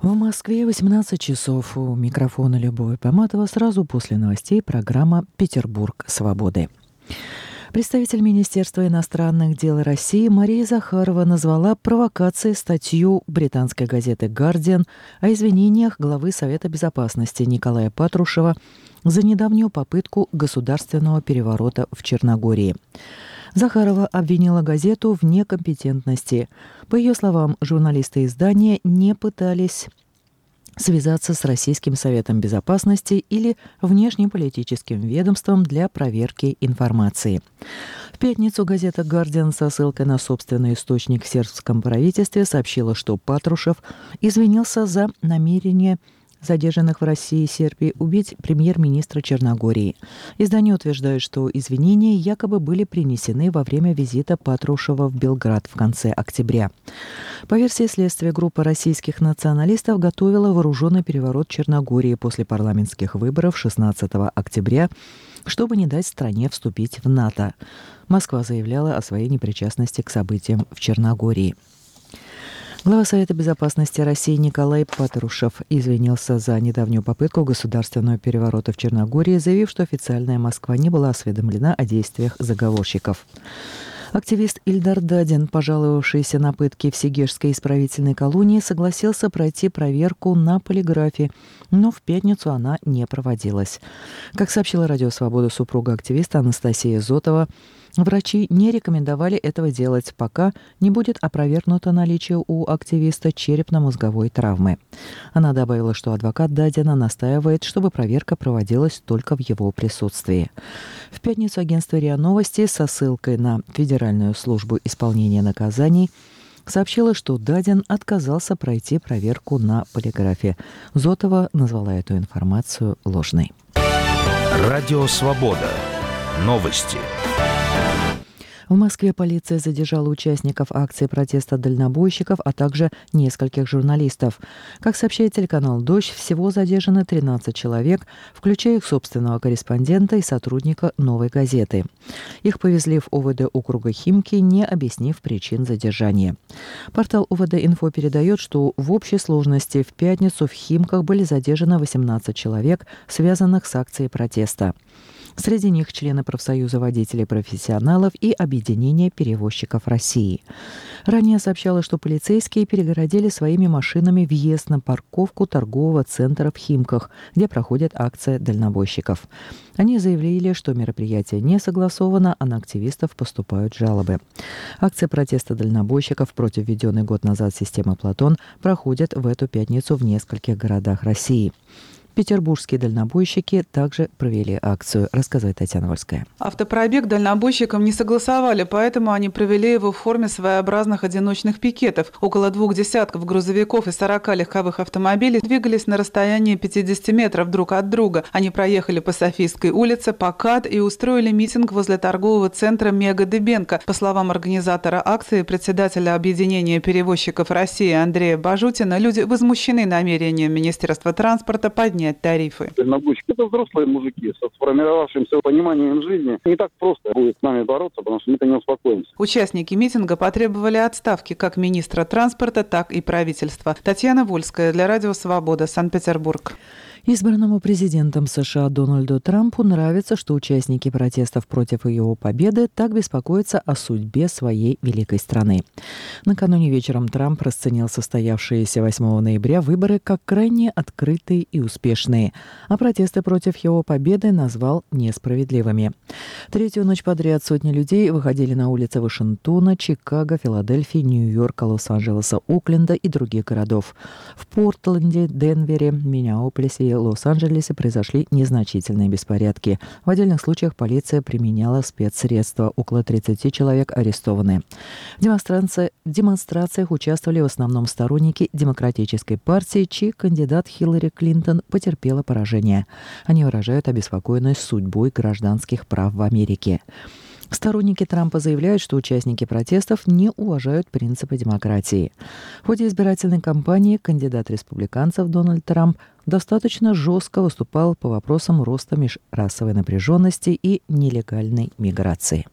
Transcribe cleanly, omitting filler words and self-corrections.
В Москве 18 часов. У микрофона Любовь Поматова. Сразу после новостей программа «Петербург свободы». Представитель Министерства иностранных дел России Мария Захарова назвала провокацией статью британской газеты «Гардиан» о извинениях главы Совета безопасности Николая Патрушева за недавнюю попытку государственного переворота в Черногории. Захарова обвинила газету в некомпетентности. По ее словам, журналисты издания не пытались связаться с Российским Советом Безопасности или внешнеполитическим ведомством для проверки информации. В пятницу газета «Гардиан» со ссылкой на собственный источник в сербском правительстве сообщила, что Патрушев извинился за намерение задержанных в России и Сербии убить премьер-министра Черногории. Издание утверждает, что извинения якобы были принесены во время визита Патрушева в Белград в конце октября. По версии следствия, группа российских националистов готовила вооруженный переворот Черногории после парламентских выборов 16 октября, чтобы не дать стране вступить в НАТО. Москва заявляла о своей непричастности к событиям в Черногории. Глава Совета безопасности России Николай Патрушев извинился за недавнюю попытку государственного переворота в Черногории, заявив, что официальная Москва не была осведомлена о действиях заговорщиков. Активист Ильдар Дадин, пожаловавшийся на пытки в Сегежской исправительной колонии, согласился пройти проверку на полиграфе, но в пятницу она не проводилась. Как сообщила Радио Свобода супруга активиста Анастасия Зотова, врачи не рекомендовали этого делать, пока не будет опровергнуто наличие у активиста черепно-мозговой травмы. Она добавила, что адвокат Дадина настаивает, чтобы проверка проводилась только в его присутствии. В пятницу агентство РИА Новости со ссылкой на Федеральную службу исполнения наказаний сообщила, что Дадин отказался пройти проверку на полиграфе. Зотова назвала эту информацию ложной. Радио Свобода. Новости. В Москве полиция задержала участников акции протеста дальнобойщиков, а также нескольких журналистов. Как сообщает телеканал «Дождь», всего задержано 13 человек, включая их собственного корреспондента и сотрудника «Новой газеты». Их повезли в ОВД округа Химки, не объяснив причин задержания. Портал ОВД-Инфо передает, что в общей сложности в пятницу в Химках были задержаны 18 человек, связанных с акцией протеста. Среди них члены профсоюза водителей-профессионалов и объединения перевозчиков России. Ранее сообщалось, что полицейские перегородили своими машинами въезд на парковку торгового центра в Химках, где проходит акция дальнобойщиков. Они заявили, что мероприятие не согласовано, а на активистов поступают жалобы. Акция протеста дальнобойщиков против введенной год назад системы «Платон» проходит в эту пятницу в нескольких городах России. Петербургские дальнобойщики также провели акцию, рассказывает Татьяна Вольская. Автопробег дальнобойщикам не согласовали, поэтому они провели его в форме своеобразных одиночных пикетов. Около 2 десятков грузовиков и 40 легковых автомобилей двигались на расстоянии 50 метров друг от друга. Они проехали по Софийской улице, по КАТ и устроили митинг возле торгового центра «Мега Дыбенко». По словам организатора акции, председателя объединения перевозчиков России Андрея Бажутина, люди возмущены намерением Министерства транспорта поднять тарифы. Дальнобойщики — это взрослые мужики со сформировавшимся пониманием жизни. Не так просто будет с нами бороться, потому что мы-то не успокоимся. Участники митинга потребовали отставки как министра транспорта, так и правительства. Татьяна Вольская для Радио Свобода, Санкт-Петербург. Избранному президентом США Дональду Трампу нравится, что участники протестов против его победы так беспокоятся о судьбе своей великой страны. Накануне вечером Трамп расценил состоявшиеся 8 ноября выборы как крайне открытые и успешные, а протесты против его победы назвал несправедливыми. Третью ночь подряд сотни людей выходили на улицы Вашингтона, Чикаго, Филадельфии, Нью-Йорка, Лос-Анджелеса, Окленда и других городов. В Портленде, Денвере, Миннеаполисе и Лос-Анджелесе произошли незначительные беспорядки. В отдельных случаях полиция применяла спецсредства. Около 30 человек арестованы. В демонстрациях участвовали в основном сторонники Демократической партии, чей кандидат Хиллари Клинтон потерпела поражение. Они выражают обеспокоенность судьбой гражданских прав в Америке. Сторонники Трампа заявляют, что участники протестов не уважают принципы демократии. В ходе избирательной кампании кандидат республиканцев Дональд Трамп достаточно жестко выступал по вопросам роста межрасовой напряженности и нелегальной миграции.